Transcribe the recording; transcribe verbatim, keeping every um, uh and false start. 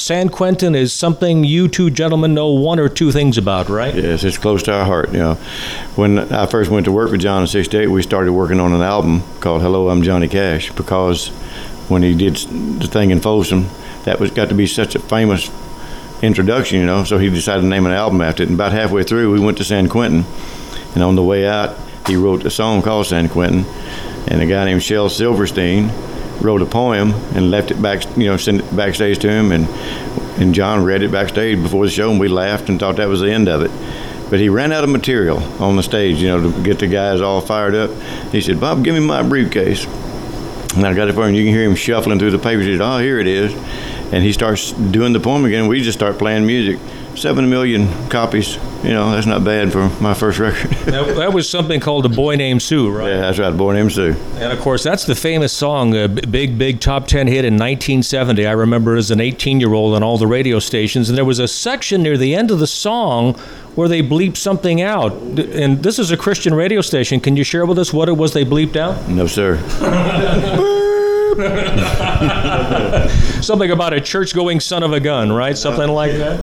San Quentin is something you two gentlemen know one or two things about, right? Yes, it's close to our heart. You know, when I first went to work with John in sixty-eight, we started working on an album called Hello, I'm Johnny Cash, because when he did the thing in Folsom, that was got to be such a famous introduction, you know, so he decided to name an album after it. And about halfway through, we went to San Quentin, and on the way out, he wrote a song called San Quentin, and a guy named Shel Silverstein wrote a poem and left it back, you know, sent it backstage to him, and and John read it backstage before the show, and we laughed and thought that was the end of it. But he ran out of material on the stage, you know, to get the guys all fired up. He said, "Bob, give me my briefcase." And I got it for him. You can hear him shuffling through the papers. He said, "Oh, here it is." And he starts doing the poem again. We just start playing music. Seven million copies. You know, that's not bad for my first record. that, that was something called A Boy Named Sue, right? Yeah, that's right, A Boy Named Sue. And, of course, that's the famous song, a big, big top ten hit in nineteen seventy. I remember as an eighteen-year-old on all the radio stations. And there was a section near the end of the song where they bleeped something out. And this is a Christian radio station. Can you share with us what it was they bleeped out? No, sir. Something about a church-going son of a gun, right? Something like that?